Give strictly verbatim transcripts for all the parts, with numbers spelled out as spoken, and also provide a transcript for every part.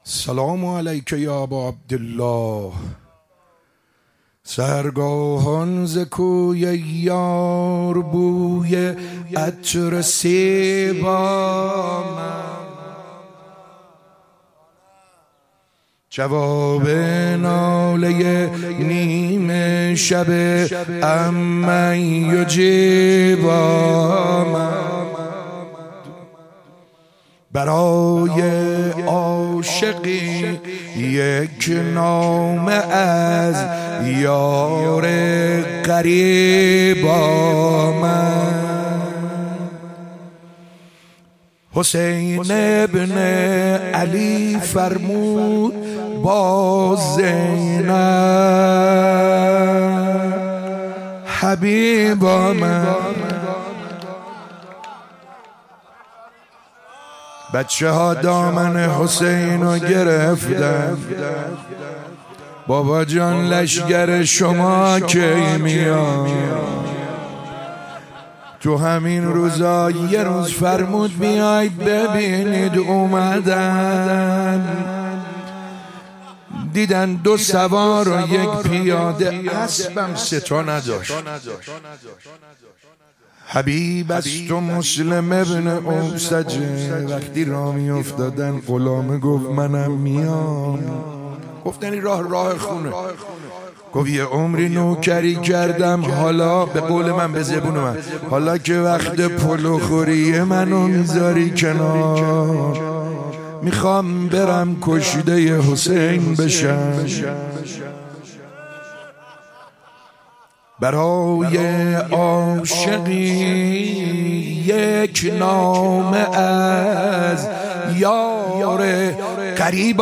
سلام علیک یا ابا عبدالله. سرگاهان ز کوی یار بوی عطر سیب آمد، جواب ناله نیمه شب امن یجیب آمد. برای عاشقی یک نامه از یار غریب آمد. حسین ابن علی فرمود با زینب حبیب آمد. بچه ها دامن حسین رو گرفتن، بابا جان لشگر شما کی میاد؟ تو همین روزا یه روز فرمود بیاید ببینید اومدن. دیدن دو سوار و یک پیاده، اسبم سه تا نداشت. حبیب است و مسلم ابن اوسجه وقتی راه می افتادن غلامه گفت منم میام. گفتن این راه راه خونه. گفت یه عمری نوکری کردم، حالا به قول من به زبون من حالا که وقت پلو خوریه منو میذاری کنار، میخوام برم کشیده حسین بشم. برای عاشقی یک نامه از یار غریب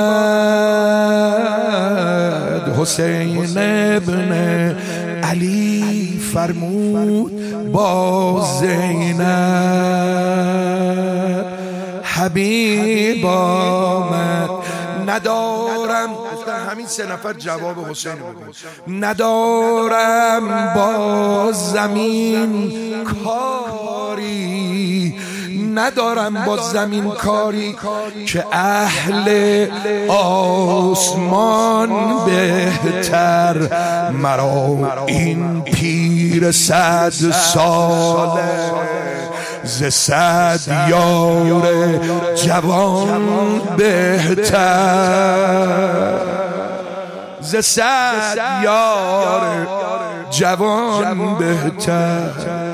آمد. حسین ابن علی فرمود با زینب حبیب آمد. ندارم، همین سه نفر جواب حسین بگو، ندارم با زمین کاری، ندارم با زمین کاری که اهل آسمان بهتر. مرا این پیر صد ساله ز صد یار جوان بهتر، ز صد یار جوان بهتر.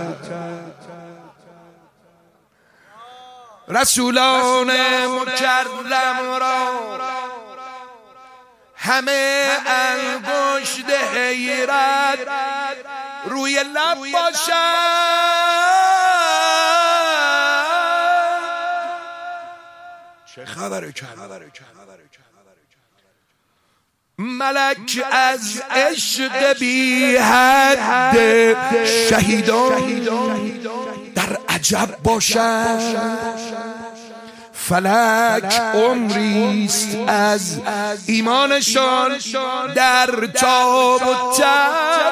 رسولان مکرم را همه انگشت حیرت روی لب باشد. چه خبره کرد؟ ملک از عشق بی حد شهیدان در عجب باشد. فلک عمریست از ایمانشان در تاب و تب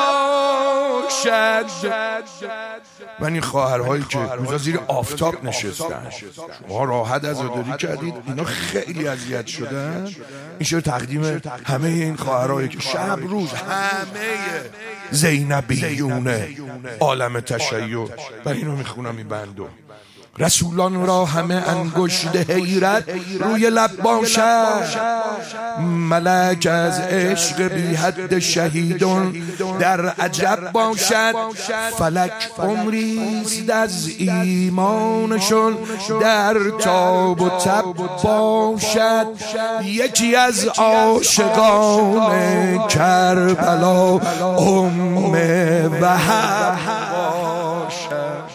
باشد. و این خواهرهایی که روزا زیر آفتاب نشستن، شما راحت عزاداری کردید، اینا خیلی اذیت شدن. این شعر تقدیم همه این خواهرهایی که شب روز همه زینبیون عالم تشیع. و اینو میخونم این بندو. رسولان را همه انگشت حیرت روی لب باشد. ملک از عشق بی حد شهیدان در عجب باشد. فلک عمریست از ایمانشون در تاب و تب باشد. یکی از عاشقان کربلا ام وهب باشد.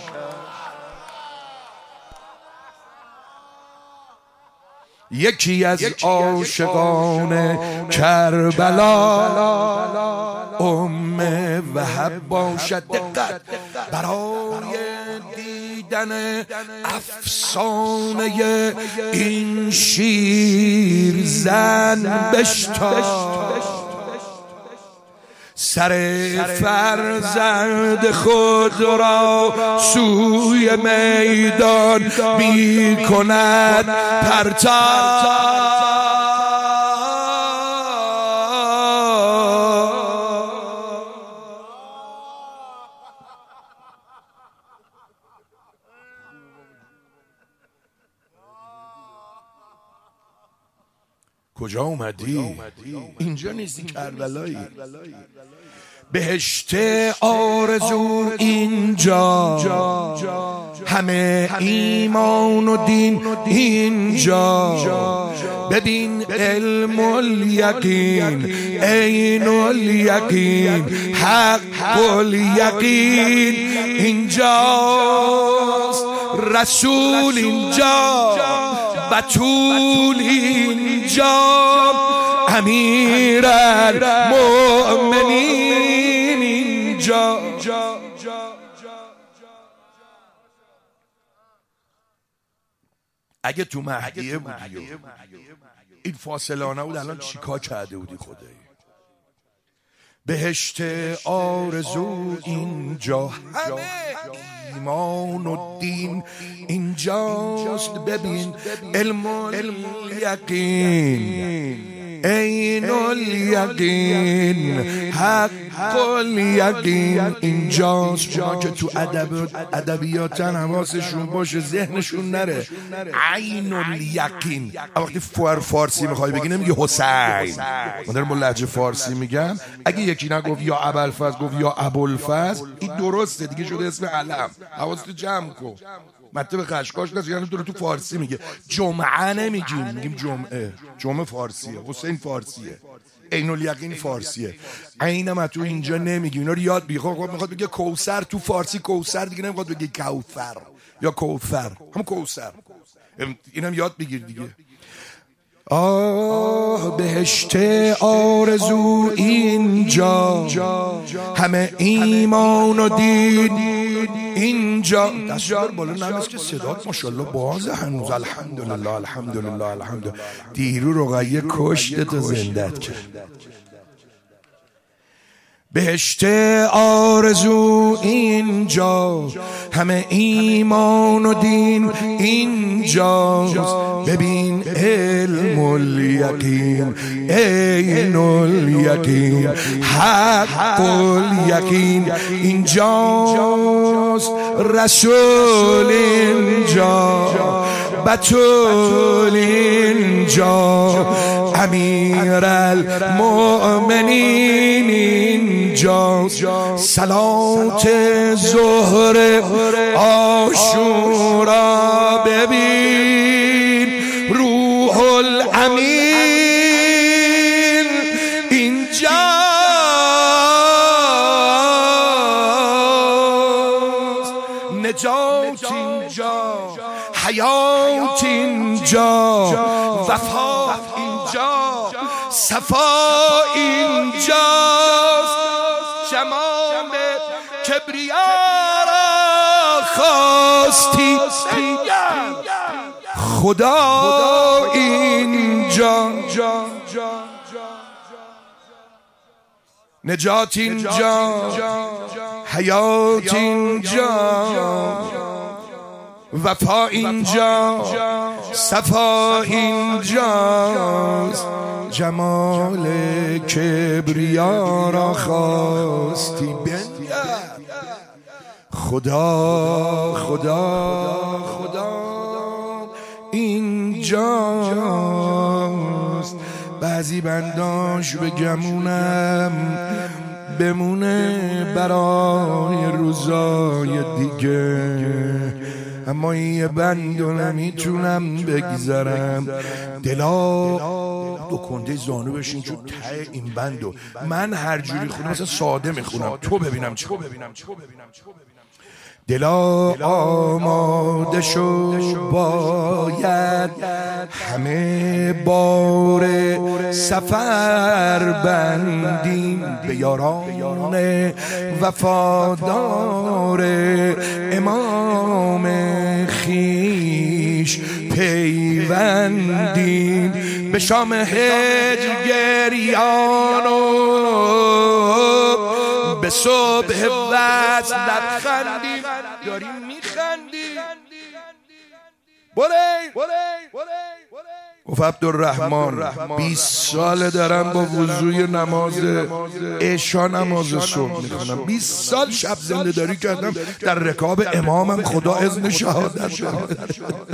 یکی از عاشقان کربلا ام وهب باشد. دقت، برای دیدن افسانه این شیر زن بشتاب. سر فرزند خود را سوی میدان می کند پرتاب. کجا اومدی؟ اینجا نیستی، کربلایی. بهشت آرزو اینجا، همه ایمان و دین اینجا. ببین علم الیقین، عین الیقین، حق الیقین اینجاست. رسول اینجا، بتول اینجا، امیرالمؤمنین اینجا. اگه تو مهدیه بودی این فاصله نبود الان چیکار کرده بودی خدایی؟ بهشت آرزو اینجا، همه ایمان و دین اینجاست. ببین علم الیقین، عین الیقین، حق الیقین اینجاست. اونا که تو ادب ادبیاتن حواسشون باشه ذهنشون نره. عین الیقین. وقتی فار فارسی میخوای بگی نمیگی حسین، من دارم با لهجه فارسی میگم. اگه یکی نگفت یا ابوالفضل گفت یا ابوالفضل، این درسته دیگه، شده اسم علم. حواستو جمع کن. مطلب خشکاش نست، یعنی تو رو تو فارسی میگه. جمعه نمیگیم، میگیم جمعه. جمعه فارسیه، حسین فارسیه، عین الیقین فارسیه. عین ما تو اینجا نمیگیم، اینا رو یاد بگیر. خب میخواد بگه کوثر تو فارسی کوثر دیگه نمیخواد بگه کوثر یا کوثر، هم کوثر. اینم یاد بگیر دیگه. آه بهشت آرزو اینجا، همه ایمان و دین اینجا. دستار بالا نمیست که صدات ماشاءالله بازه هنوز. الحمدلله الحمدلله الحمدلله. دیرو رقیه کشته تو زندت کرد. بهشت آرزو اینجا، همه ایمان و دین اینجاست. ببین علم الیقین، عین الیقین، حق الیقین اینجاست. رسول اینجا، بتول اینجا، امیرالمؤمنین اینجاست. صلات ظهر عاشورا ببین، روح الامین اینجاست. نجات اینجا، حیات اینجا، وفا اینجا، صفا اینجاست. جمال کبریا را خواستی خدا اینجا. نجات اینجا، حیات اینجا، وفا اینجا، صفا اینجاست. جمال کبریا را خواستی بنگر. خدا خدا خدا اینجاست. بعضی بنداش به گمونم بمونه برای روزای دیگه، اما یه بندو نمیتونم بگذارم. دلا دو کنده زانو بشین چون ته این بندو من هر جوری خونم مثلا ساده میخونم، تو ببینم چه دلا آماده شو باید همه بار سفر بندیم به یاران وفادار امام خیش پیوندیم. به شام هجر گریان و به صبح وصل لبخندیم داریم میخندیم. بله گفت عبدالرحمن بیست ساله دارم با وضوی نماز عشا نماز صبح میخونم، بیست سال شب زنده داری کردم، در رکاب امامم خدا اذن شهادت داد.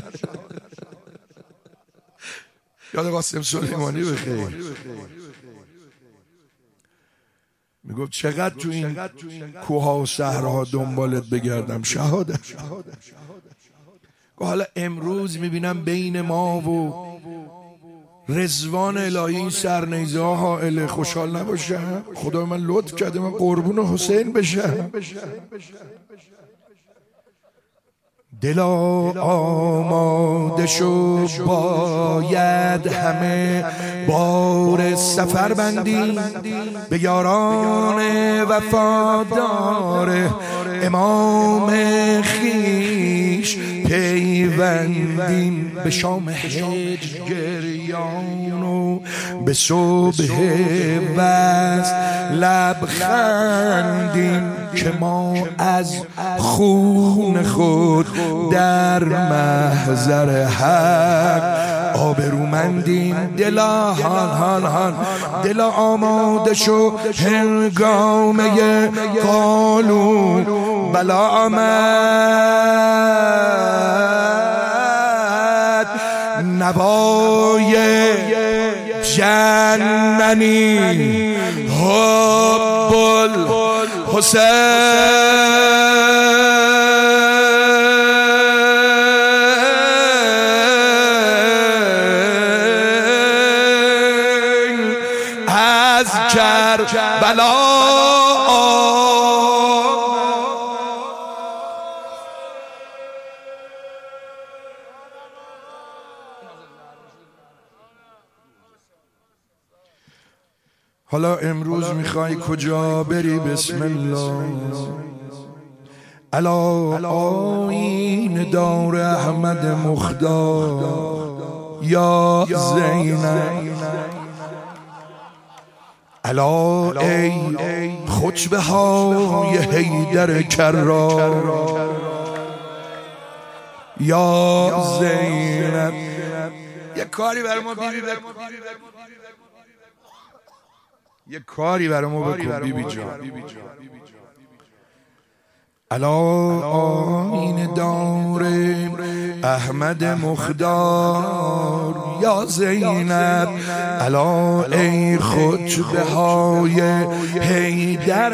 یاد قاسم سلیمانی بخیر میگفت چقدر تو این کوها و صحراها دنبالت بگردم شهادت. حالا امروز میبینم بین ما و رضوان الهی این سرنیزه ها حائل، خوشحال نباشم؟ خدا من لطف کرده من قربون حسین بشم. دلا آماده شو باید همه بار سفر بندی، به یاران وفادار امام خیش پیوندیم. به شام هجر گریان و به صبح وصل لبخندیم، که ما از خون خود در محضر حق آبرومندیم. دلا هان هان هان دلا آماده شو هنگامه قالون بلا آمد، نوای جننی حب الحسین از کربلا. حالا امروز میخوای کجا بری؟ بسم الله. علا آیین دار احمد مختار یا زینب، علا ای خطبه های حیدر کرار یا زینب. یه کاری برای ما بیبی بکن، یه کاری برای ما بکن بیبی جان. علا آیین دار احمد مختار یا زینب، علا ای خطبه های حیدر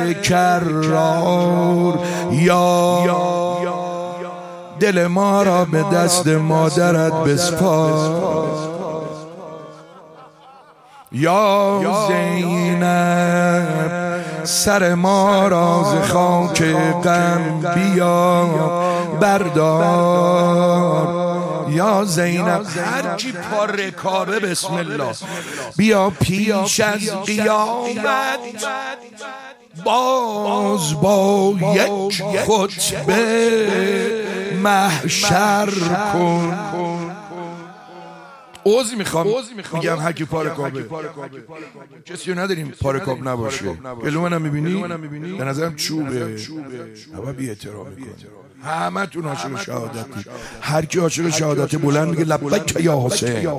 کرار، یا دل ما را به دست مادرت بسپار. یا زینب سر ما را ز خاک غم بیا بردار. یا زینب هر کی پا رکابه بسم الله بیا پیش از قیامت، باز با یک خطبه محشر کن. عوض میخوام میگم هر کی پارکابه، کسی رو نداریم پارکاب نباشه. گلو منم میبینی به نظرم چوبه، اما بی احترام میکنه. همه تون عاشق شهادتی، هر کی عاشق شهادت بلند میگه لبیک یا حسین.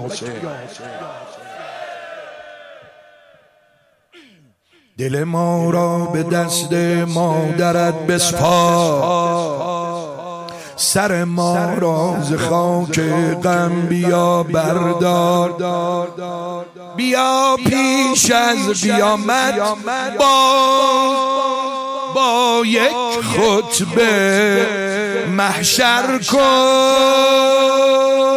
دل ما را به دست مادرت بسپار، سر ما را ز خاک غم بیا بردار. بیا پیش از قیامت با با یک خطبه محشر کن.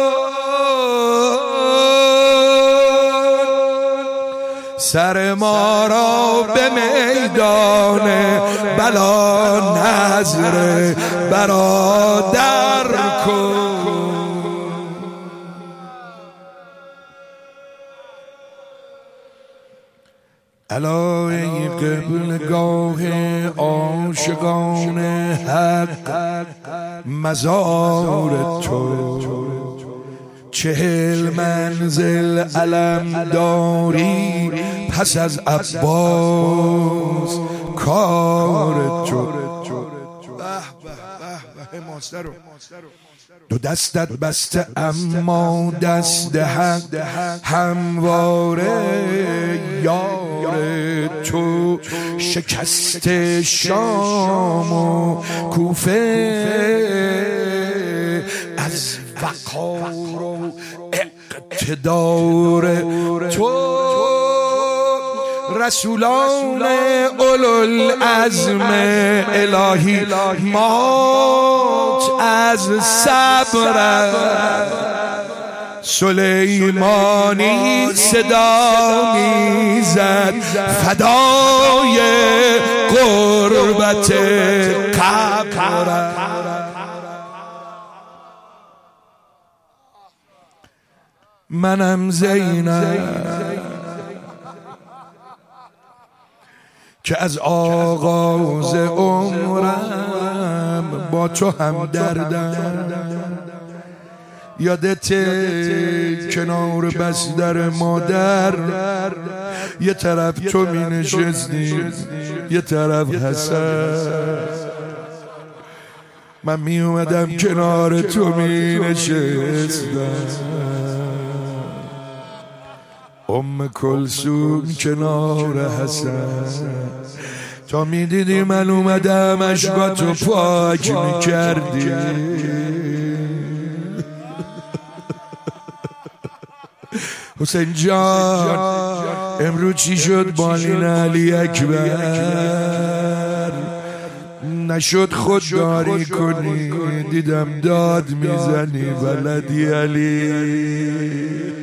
سر ما را به میدان بلا نظر برادر کن. الا ای قبلگاه عاشقان حق، مزار تو چهل منزل علم داری پس از عباس کار تو. دو دستت بسته اما دست حق همواره یار تو. شکست شام و کوفه از وقار و اقتدار تو. رسولان اولوالعزم الهی مات از صبر. سلیمانی صدا میزد فدای قربت قبر. منم زینب که از آغاز عمرم با تو هم دردم. یادت کنار بستر مادر یه طرف تو می نشستی یه طرف حسن. من می اومدم کنار تو می نشستم. ام کلثوم کنار حسن تا می دیدی من اومدم اشکاتو پاک می کردی. حسین جان امروز چی شد بالین علی اکبر؟ نشد خودداری کنی دیدم داد میزنی ولدی علی.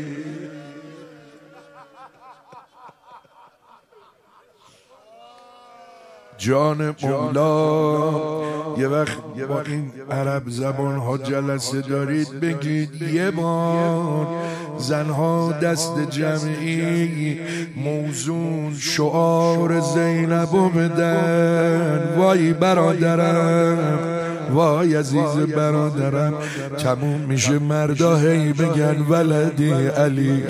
جان مولا یه وقت با این عرب زبان ها جلسه دارید بگید یه بار زنها دست جمعی موزون شعار زینبو بدن. وای برادرم وای عزیز برادرم تموم میشه مردا هی بگن ولدی علی.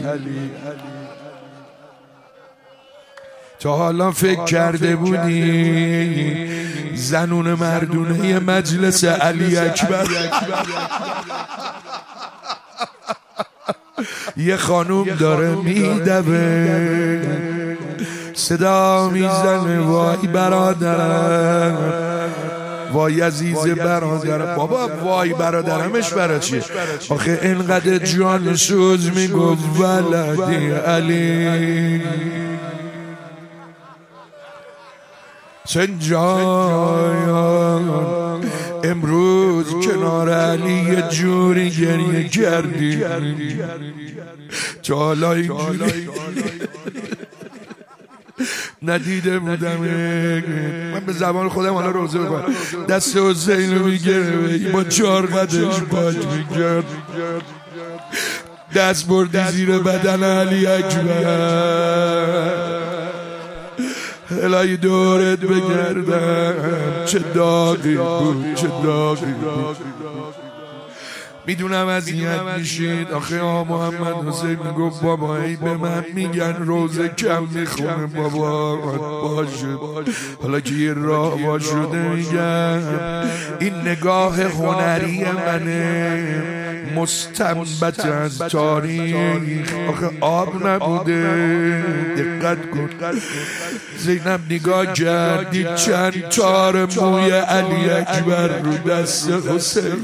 تا حالا فکر کرده بودی زنون مردونه مجلس علی اکبر یه خانوم داره میدوه صدا میزنه وای برادرم وای عزیز برادرم. بابا وای برادرمش برای چیه؟ آخه اینقدر جان سوز میگو ولدی علی. سنجان امروز کنار علی یه جوری گریه کردی تا حالا اینجوری ندیده بودم. من به زبان خودم حالا روزه بکنم دست حسین رو میگره با چهار قدش پاک میکرد دست بردی زیر بدن علی اکبر. الهی دورت بگردم چه داغی بود چه داغی بود. میدونم اذیت میشید. آخه آقا محمد حسین میگفت بابا ای به من میگن روزه کم میخونه بابا باشه. حالا که یه راه وا شده میگم این نگاه هنری منه مستنبت از تاریخ. آخه آب نبوده دقت کن. زینب نگاه کردی چند تار موی علی اکبر رو دست حسین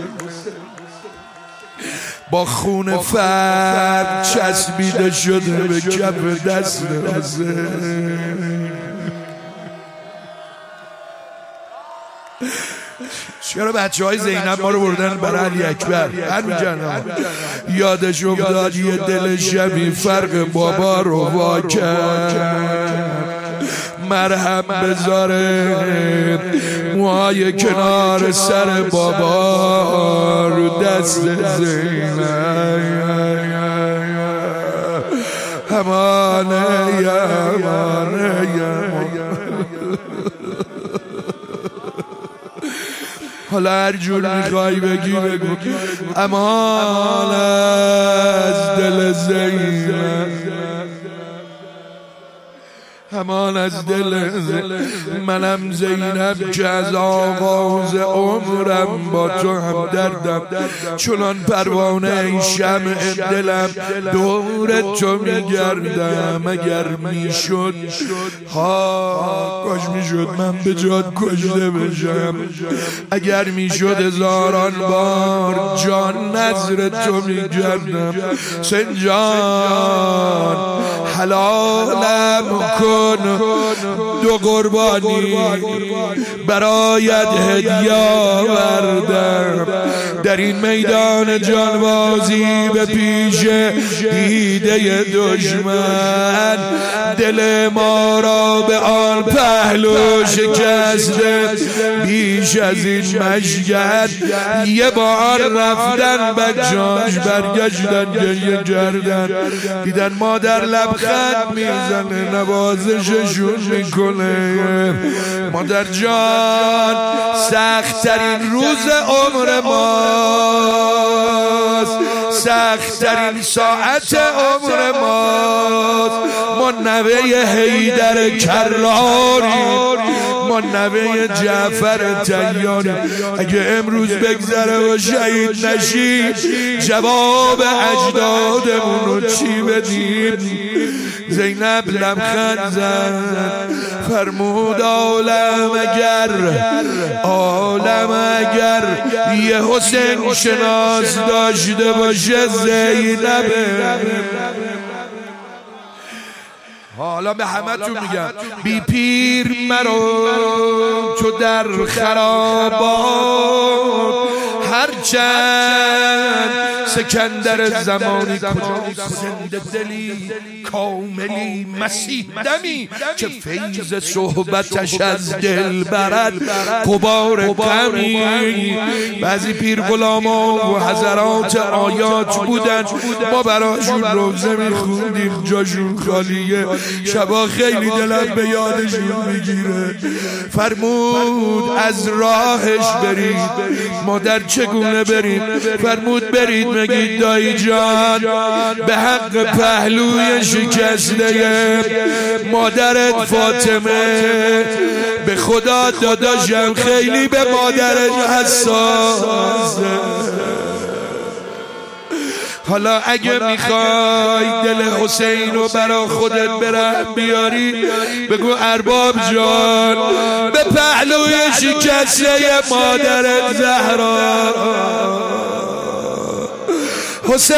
با خون فرد چسبیده شده به کف دست حسین. چرا بچه های زینب ما رو بردن برای علی اکبر؟ همین جناب یادش افتاد یه دل شبی فرق بابا رو وا کرد. مرهم بذاره موهای کنار سر بابا رو دست زینب. همانه یمانه حالا هر جور میخوای بگی بگو. امان از دل زینب، امان از دل منم زینب که از آغاز عمرم با تو هم دردم، چنان پروانه ای شمع دلم دور تو میگردم. اگر میشد ها کاش میشد من به جات کشته بشم، اگر میشد هزاران بار جان نظر تو میگردم. سنجان حلالم کن دو قربانی برایت هدیه آوردم، در این میدان جانبازی به پیش دیده دشمن دل ما را به آن پهلو شکسته. بیش از این مشگل یه بار رفتن بچاش برگشتن گریه کردن، دیدن مادر لبخند میزنه نوازششون میکنه. مادر جان سخت‌ترین روز عمر ماست، سخت‌ترین ساعت عمر ماست. ما نوه حیدر کراری، ما نوه جعفر طیاری، اگه امروز بگذره و شهید نشیم جواب اجدادمون رو چی بدیم؟ زینب لبخند زد فرمود عالم اگر عالم اگر یه حسین شناس داشته باشه زینب. حالا به همه تو میگم بی پیر مرو تو در خرابات، هرچند سکندر زمانی کجاست زنده دلی کاملی مسیح دمی که فیض صحبتش از دل برد غبار غمی. بعضی پیر غلاما و حضرات آیات بودن، ما براشون روزه میخوندیم جاشون خالیه، شبا خیلی دلم به یادشون میگیره. فرمود از راهش برید. مادر چگونه برید؟ فرمود برید مگید دایی جان به حق پهلوی شکسته مادرت فاطمه، به خدا داداشم خیلی به مادرت حساسه. حالا اگه میخوای دل حسین رو برا خودت برم بیاری بگو ارباب جان به پهلوی شکسته مادرت زهرا حسین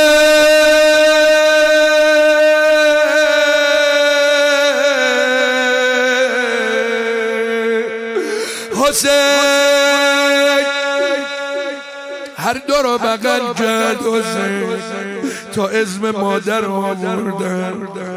حسین هر دو رو بغل کرد حسین تا اسم مادر آوردن.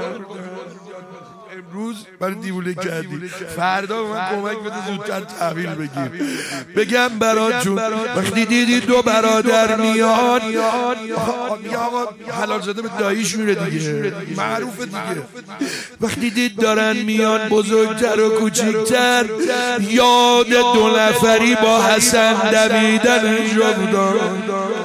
امروز برای دیوونه کردی، فردا به من کمک بده زودتر تحویل بگیر. بگم براتون وقتی دیدید دو برادر میان، آقا حلال زاده به داییش میره دیگه، معروفه دیگه. وقتی دید دارن میان بزرگتر و کوچکتر، یاد دو نفری با حسن دویدن افتاد.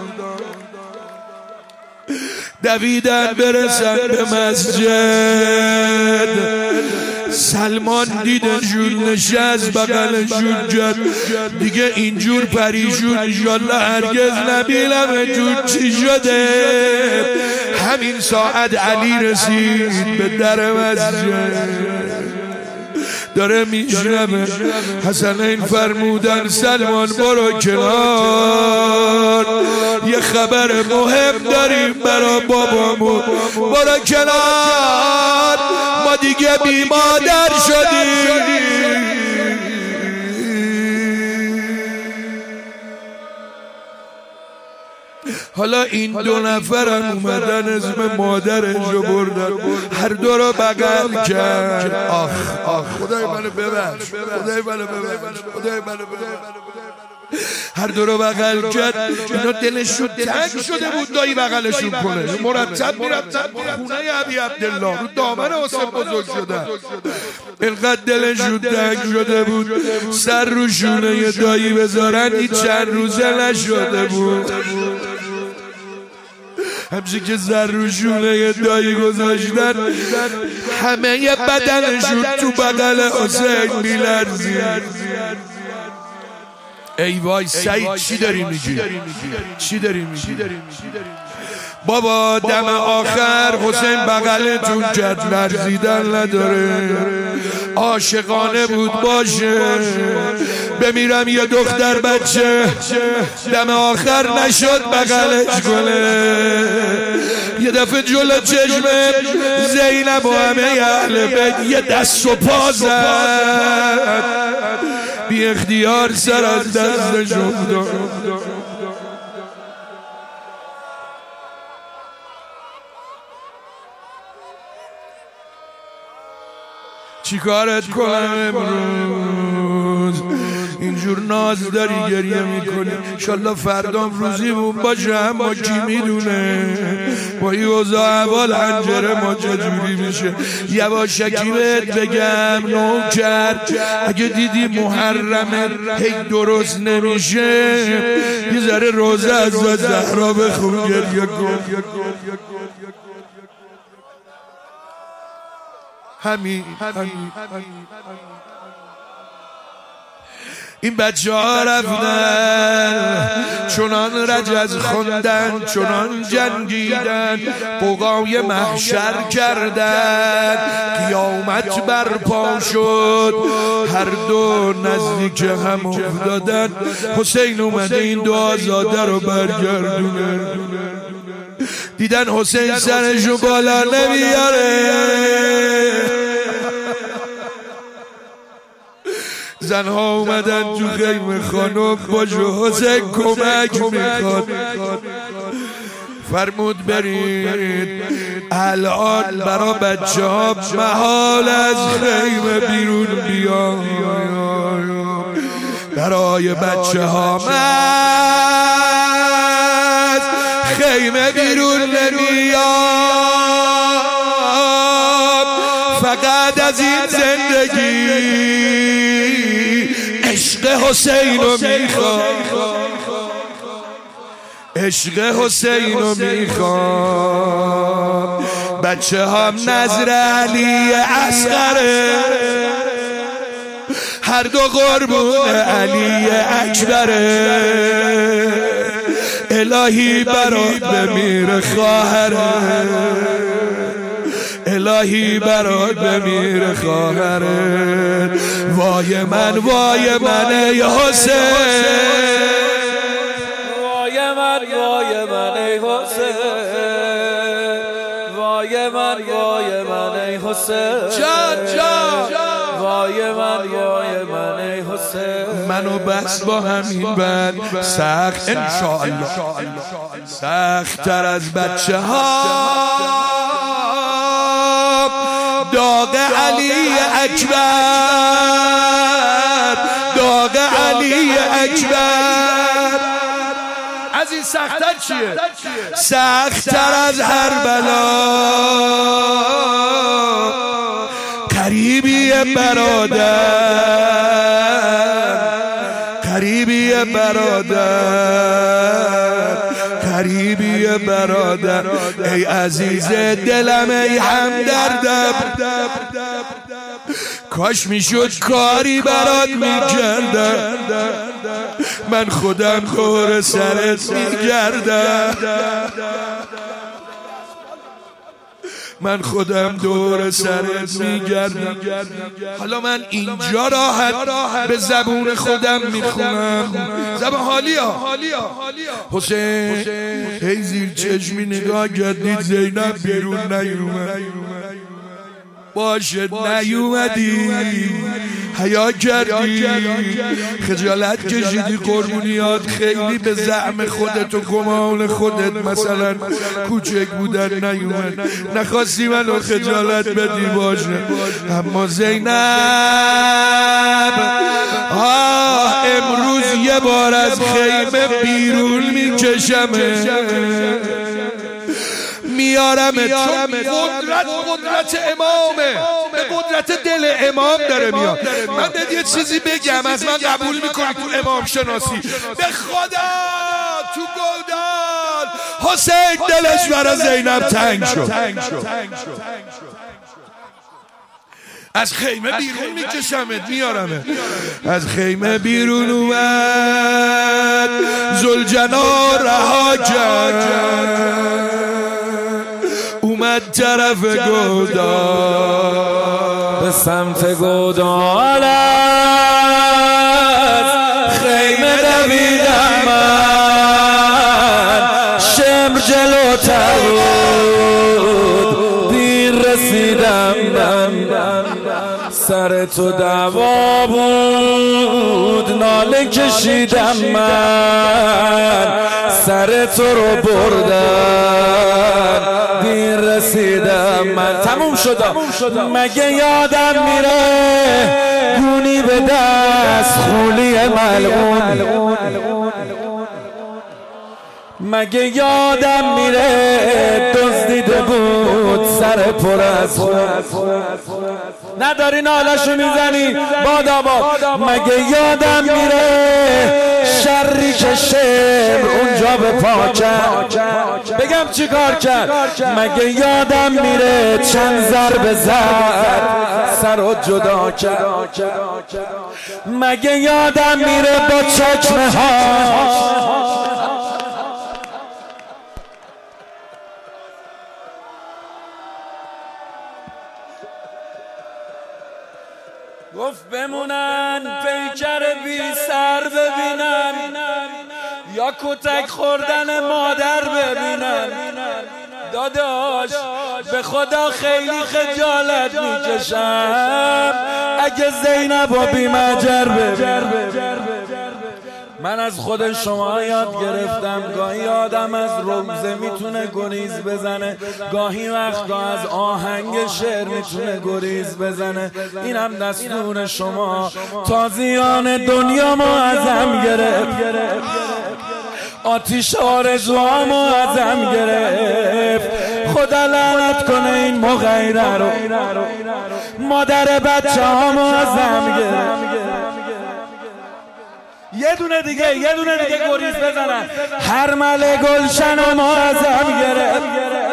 دویدن برسن به مسجد، سلمان دیدنشون نشست بغلشون جد دیگه اینجور پریشون انشالله هرگز نبینمتون چی شده. همین ساعت علی رسید به در مسجد، داره میشنبه. حسنین فرمودن سلمان برو کنار، یه خبر مهم داریم برا بابامون، برو کنار ما دیگه بی مادر شدیم. حالا این دو نفرم اومدن اسم مادرش رو بردن، هر دو رو بغل کرد. آخ آخ خدای منو ببخش، خدای منو ببخش، خدای منو ببخش. هر دو رو بغل کرد. اینا دلشون تنگ شده بود دایی بغلشون کنه. مرتب میرفتن خونه ابی عبدالله، رو دامن حسین بزرگ شدن. اینقدر دلشون تنگ شده بود سر رو شونه دایی بذارن، این چند روزه نشده بود. همچه که سر رو شونه دایی گذاشتن همه بدنشون تو بغل حسین میلرزید. ای وای سعید چی داری میگی؟ چی داری میگی؟ بابا دم آخر حسین بغلتون کرد، لرزیدن نداره. عاشقانه بود باشه بمیرم یه دختر بچه دم آخر نشد بغلش کنه. یه دفعه جلو چشم زینب و همه اهل بیت یه دست و پا زد، بی اختیار سر از دستش افتاد. چی کارت کنم امروز؟ اینجور ناز داری گریه میکنی، انشالله فردام روزیمون باشه، اما کی میدونه با این اوضاع احوال حنجره ما چجوری میشه. یواشکی بهت بگم نوکر، اگه دیدی محرمه هی درست نمیشه یه ذره روزه از زهرا بخون گریه کن. همین همین این بچه ها رفتن چنان رجز خوندن، چنان جنگیدن، قوقای محشر کردن، قیامت برپا شد، هر دو نزدیک هم افتادن. حسین اومده این دو آزاده رو برگردونه، دیدن حسین سرشو بالا نمیاره. زنها اومدن تو خیمه، خانم باشه حسین کمک میخواد. فرمود برید الان برا بچه ها محال از خیمه بیرون بیان، برای بچه ها از خیمه بیرون نمیاد، فقط از این زندگی عشق حسین رو میخواد، عشق حسین رو میخواد. بچه هم نظر علی اصغره، هر دو قربون علی اکبره. الهی برات بمیر خواهره، الهی برات بمیر خواهره. وای من وای من ای حسین، وای من وای من ای حسین، وای من وای من ای حسین، جان جان وای من وای من ای حسین. منو بس با همین بند سخت انشاءالله، سخت تر از بچه ها داغ علی اکبر، داغ علی اکبر. از این سخت‌تر چیه؟ سخت‌تر از هر بلا. قریبی برادر، قریبی برادر، قریبی برادر. ای عزیز دلم ای همدردم، کاش میشد کاری برات میکردم، من خودم دور سرت میگردم، من خودم دور سرت میگردم. حالا من اینجا راحت به زبون خودم میخونم، زبان حالیا. حسین هی زیر چشمی نگاه کردید زینب بیرون نیومد. باشه نیومدی حیا کردی، خجالت کشیدی، قربونیات خیلی به زعم خودت و گمان خودت مثلا کوچک بودن نیومد، نخواستی منو خجالت بدی باشه. اما زینب آه امروز یه بار از خیمه بیرون میکشمه، میارم چون قدرت قدرت امامه، به قدرت دل امام داره میاد. من بهت یه چیزی بگم، از من قبول میکنی تو امام شناسی؟ به خدا تو گلدان حسین دلش برا زینب تنگ شد، از خیمه بیرون میکشمت میارمه. از خیمه بیرون اومد، ذوالجلال رها کرد، اومد طرف گودال، به سمت گودال خیمه دویدم من، شمر جلوتر بود دیر رسیدم من، سر تو دعوا بود ناله کشیدم من، سر تو رو بردن دیر رسیدم من. تموم شدم. مگه یادم میره گونی به دست خولی ملعون، مگه یادم میره دزدیده بود سر پر از خون، نداری نالشو میزنی باداباد. مگه یادم میره شری که شمر اونجا به پا کرد، بگم چی کار کرد؟ مگه یادم میره چند ضربه زد سر رو جدا کرد؟ مگه یادم میره با چکمه ها گفت بمونن پیکر بی سر ببینن، یا کتک خوردن مادر ببینن؟ داداش به خدا خیلی خجالت میکشم اگه زینب و بی مجر ببینم. من از خود شما یاد گرفتم، گاهی آدم از رمزه میتونه گریز بزنه، گاهی وقتا از آهنگ شعر میتونه گریز بزنه. اینم دستور شما. تازیان دنیا ما ازم گرفت، آتیش آرزوامو ازم گرفت، خدا لعنت کنه این مغیره رو، مادر بچه هامو ازم گرفت. یه دونه دیگه یه دونه دیگه گریز بزنن. هر مل گلشنمو ازم گرفت،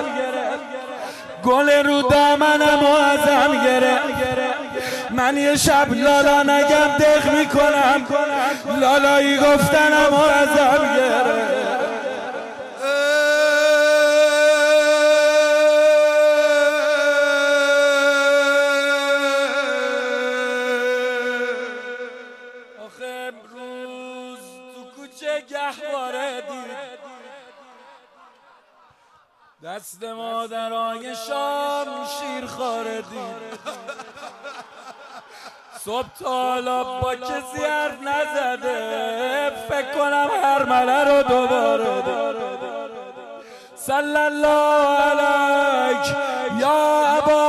گل رو دامنمو ازم گرفت. من یه شب لالا نگم دق میکنم، لالایی گفتنمو ازم گرفت. گهواره دید دست مادرای شام شیرخواره دید، صبح تا حالا با کسی حرف نزده، فکر کنم هر مله رو دوباره دید. صلی الله علیک یا ابا